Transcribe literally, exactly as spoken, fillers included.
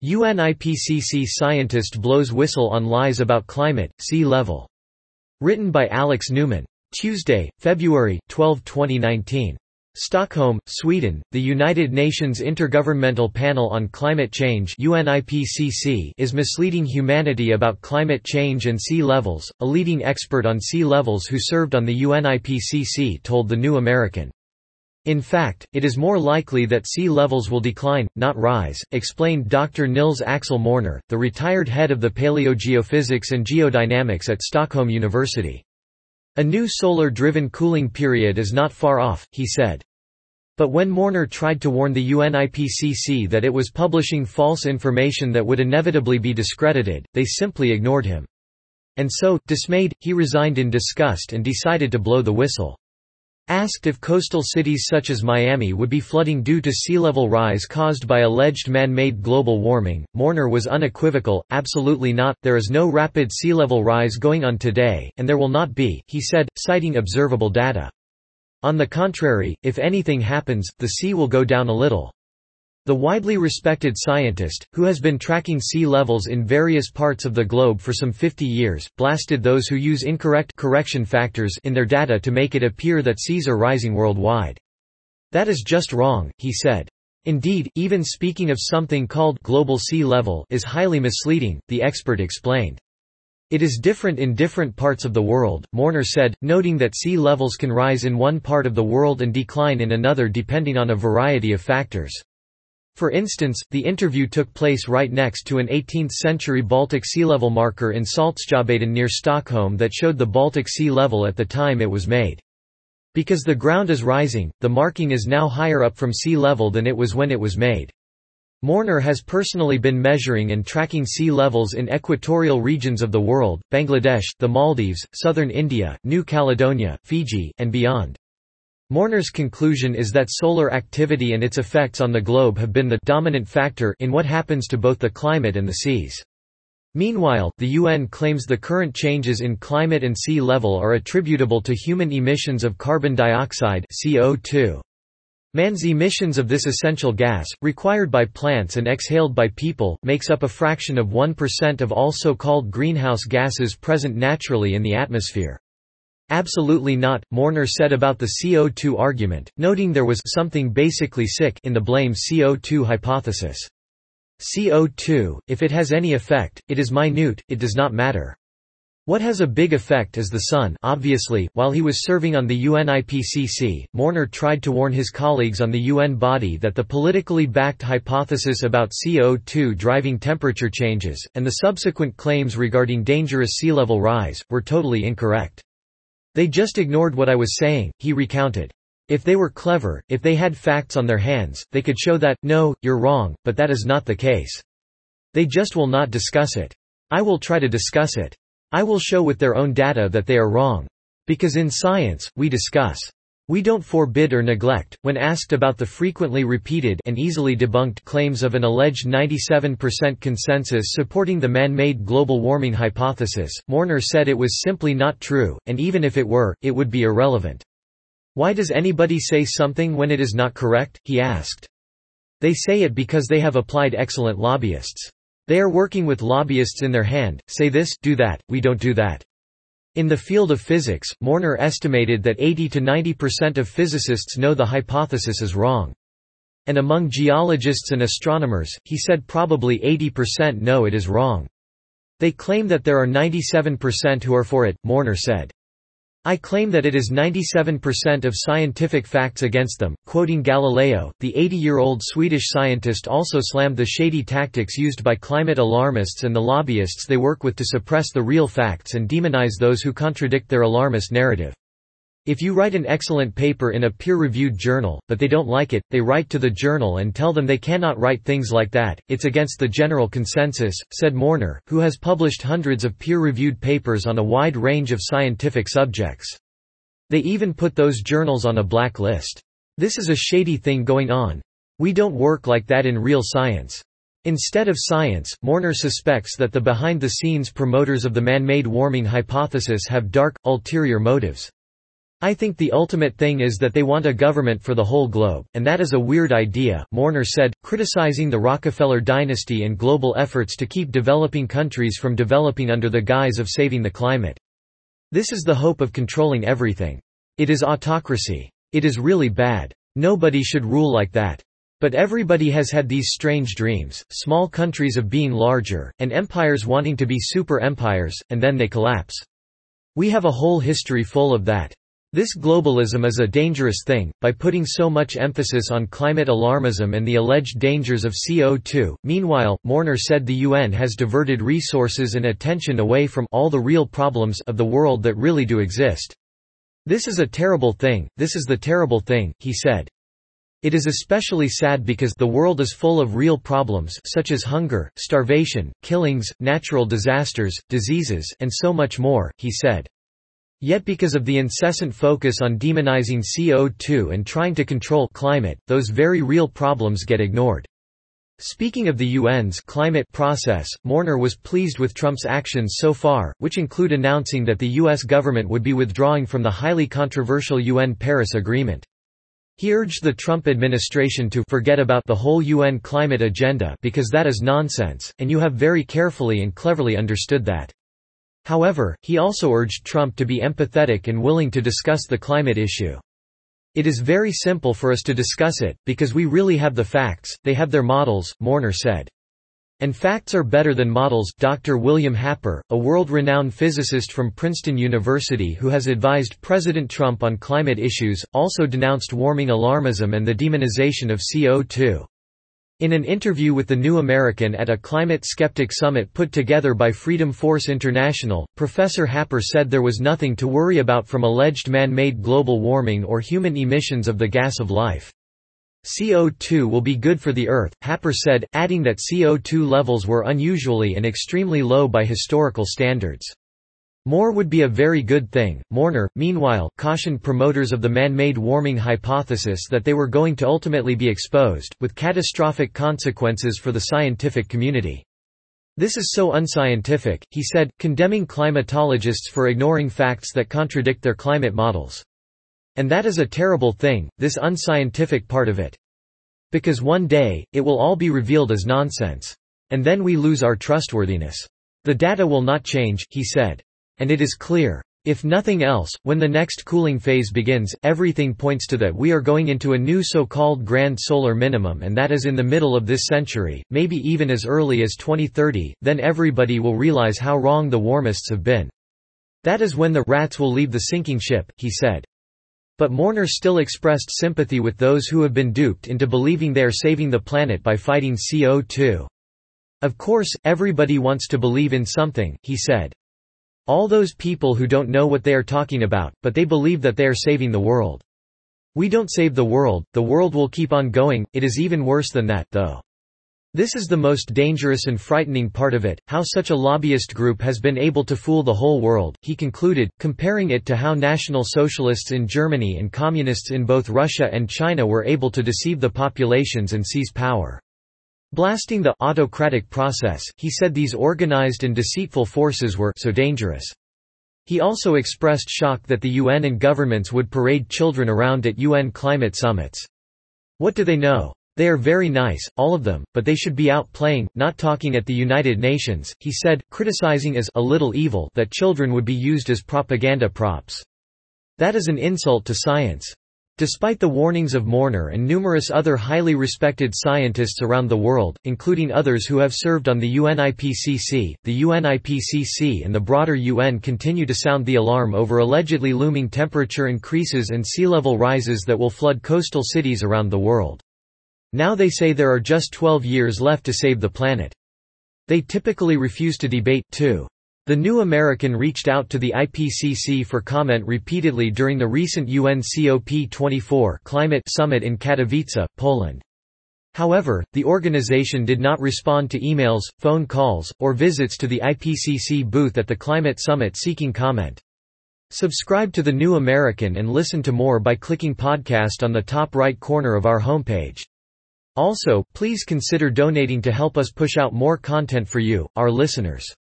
U N I P C C scientist blows whistle on lies about climate, sea level. Written by Alex Newman. Tuesday, February twelfth twenty nineteen. Stockholm, Sweden. The United Nations Intergovernmental Panel on Climate Change (U N I P C C) is misleading humanity about climate change and sea levels. A leading expert on sea levels who served on the U N I P C C told the New American. In fact, it is more likely that sea levels will decline, not rise, explained Doctor Nils Axel Morner, the retired head of the Paleogeophysics and Geodynamics at Stockholm University. A new solar-driven cooling period is not far off, he said. But when Morner tried to warn the U N I P C C that it was publishing false information that would inevitably be discredited, they simply ignored him. And so, dismayed, he resigned in disgust and decided to blow the whistle. Asked if coastal cities such as Miami would be flooding due to sea level rise caused by alleged man-made global warming, Morner was unequivocal, absolutely not, there is no rapid sea level rise going on today, and there will not be, he said, citing observable data. On the contrary, if anything happens, the sea will go down a little. The widely respected scientist, who has been tracking sea levels in various parts of the globe for some fifty years, blasted those who use incorrect correction factors in their data to make it appear that seas are rising worldwide. That is just wrong, he said. Indeed, even speaking of something called global sea level is highly misleading, the expert explained. It is different in different parts of the world, Morner said, noting that sea levels can rise in one part of the world and decline in another depending on a variety of factors. For instance, the interview took place right next to an eighteenth century Baltic sea level marker in Saltsjöbaden near Stockholm that showed the Baltic sea level at the time it was made. Because the ground is rising, the marking is now higher up from sea level than it was when it was made. Morner has personally been measuring and tracking sea levels in equatorial regions of the world, Bangladesh, the Maldives, southern India, New Caledonia, Fiji, and beyond. Morner's conclusion is that solar activity and its effects on the globe have been the dominant factor in what happens to both the climate and the seas. Meanwhile, the U N claims the current changes in climate and sea level are attributable to human emissions of carbon dioxide (C O two). Man's emissions of this essential gas, required by plants and exhaled by people, makes up a fraction of one percent of all so-called greenhouse gases present naturally in the atmosphere. Absolutely not, Morner said about the C O two argument, noting there was something basically sick in the blame C O two hypothesis. C O two, if it has any effect, it is minute, it does not matter. What has a big effect is the sun, obviously. While he was serving on the U N I P C C, Morner tried to warn his colleagues on the U N body that the politically backed hypothesis about C O two driving temperature changes, and the subsequent claims regarding dangerous sea level rise, were totally incorrect. They just ignored what I was saying, he recounted. If they were clever, if they had facts on their hands, they could show that, no, you're wrong, but that is not the case. They just will not discuss it. I will try to discuss it. I will show with their own data that they are wrong. Because in science, we discuss. We don't forbid or neglect. When asked about the frequently repeated and easily debunked claims of an alleged ninety-seven percent consensus supporting the man-made global warming hypothesis, Morner said it was simply not true, and even if it were, it would be irrelevant. Why does anybody say something when it is not correct? He asked. They say it because they have applied excellent lobbyists. They are working with lobbyists in their hand, say this, do that, we don't do that. In the field of physics, Morner estimated that eighty to ninety percent of physicists know the hypothesis is wrong. And among geologists and astronomers, he said probably eighty percent know it is wrong. They claim that there are ninety-seven percent who are for it, Morner said. I claim that it is ninety-seven percent of scientific facts against them. Quoting Galileo, the eighty-year-old Swedish scientist also slammed the shady tactics used by climate alarmists and the lobbyists they work with to suppress the real facts and demonize those who contradict their alarmist narrative. If you write an excellent paper in a peer-reviewed journal, but they don't like it, they write to the journal and tell them they cannot write things like that, it's against the general consensus, said Morner, who has published hundreds of peer-reviewed papers on a wide range of scientific subjects. They even put those journals on a black list. This is a shady thing going on. We don't work like that in real science. Instead of science, Morner suspects that the behind-the-scenes promoters of the man-made warming hypothesis have dark, ulterior motives. I think the ultimate thing is that they want a government for the whole globe, and that is a weird idea, Morner said, criticizing the Rockefeller dynasty and global efforts to keep developing countries from developing under the guise of saving the climate. This is the hope of controlling everything. It is autocracy. It is really bad. Nobody should rule like that. But everybody has had these strange dreams, small countries of being larger, and empires wanting to be super empires, and then they collapse. We have a whole history full of that. This globalism is a dangerous thing, by putting so much emphasis on climate alarmism and the alleged dangers of C O two. Meanwhile, Morner said the U N has diverted resources and attention away from all the real problems of the world that really do exist. This is a terrible thing, this is the terrible thing, he said. It is especially sad because the world is full of real problems such as hunger, starvation, killings, natural disasters, diseases, and so much more, he said. Yet because of the incessant focus on demonizing C O two and trying to control climate, those very real problems get ignored. Speaking of the U N's climate process, Morner was pleased with Trump's actions so far, which include announcing that the U S government would be withdrawing from the highly controversial U N Paris Agreement. He urged the Trump administration to forget about the whole U N climate agenda because that is nonsense, and you have very carefully and cleverly understood that. However, he also urged Trump to be empathetic and willing to discuss the climate issue. It is very simple for us to discuss it, because we really have the facts, they have their models, Morner said. And facts are better than models. Doctor William Happer, a world-renowned physicist from Princeton University who has advised President Trump on climate issues, also denounced warming alarmism and the demonization of C O two. In an interview with The New American at a climate skeptic summit put together by Freedom Force International, Professor Happer said there was nothing to worry about from alleged man-made global warming or human emissions of the gas of life. C O two will be good for the Earth, Happer said, adding that C O two levels were unusually and extremely low by historical standards. More would be a very good thing. Morner, meanwhile, cautioned promoters of the man-made warming hypothesis that they were going to ultimately be exposed, with catastrophic consequences for the scientific community. This is so unscientific, he said, condemning climatologists for ignoring facts that contradict their climate models. And that is a terrible thing, this unscientific part of it. Because one day, it will all be revealed as nonsense. And then we lose our trustworthiness. The data will not change, he said. And it is clear. If nothing else, when the next cooling phase begins, everything points to that we are going into a new so-called grand solar minimum, and that is in the middle of this century, maybe even as early as twenty thirty, then everybody will realize how wrong the warmists have been. That is when the rats will leave the sinking ship, he said. But Morner still expressed sympathy with those who have been duped into believing they are saving the planet by fighting C O two. Of course, everybody wants to believe in something, he said. All those people who don't know what they are talking about, but they believe that they are saving the world. We don't save the world, the world will keep on going. It is even worse than that, though. This is the most dangerous and frightening part of it, how such a lobbyist group has been able to fool the whole world, he concluded, comparing it to how National Socialists in Germany and Communists in both Russia and China were able to deceive the populations and seize power. Blasting the autocratic process, he said these organized and deceitful forces were so dangerous. He also expressed shock that the U N and governments would parade children around at U N climate summits. What do they know? They are very nice, all of them, but they should be out playing, not talking at the United Nations, he said, criticizing as a little evil that children would be used as propaganda props. That is an insult to science. Despite the warnings of Morner and numerous other highly respected scientists around the world, including others who have served on the U N I P C C, the U N I P C C and the broader U N continue to sound the alarm over allegedly looming temperature increases and sea level rises that will flood coastal cities around the world. Now they say there are just twelve years left to save the planet. They typically refuse to debate, too. The New American reached out to the I P C C for comment repeatedly during the recent U N COP twenty-four Climate Summit in Katowice, Poland. However, the organization did not respond to emails, phone calls, or visits to the I P C C booth at the Climate Summit seeking comment. Subscribe to The New American and listen to more by clicking podcast on the top right corner of our homepage. Also, please consider donating to help us push out more content for you, our listeners.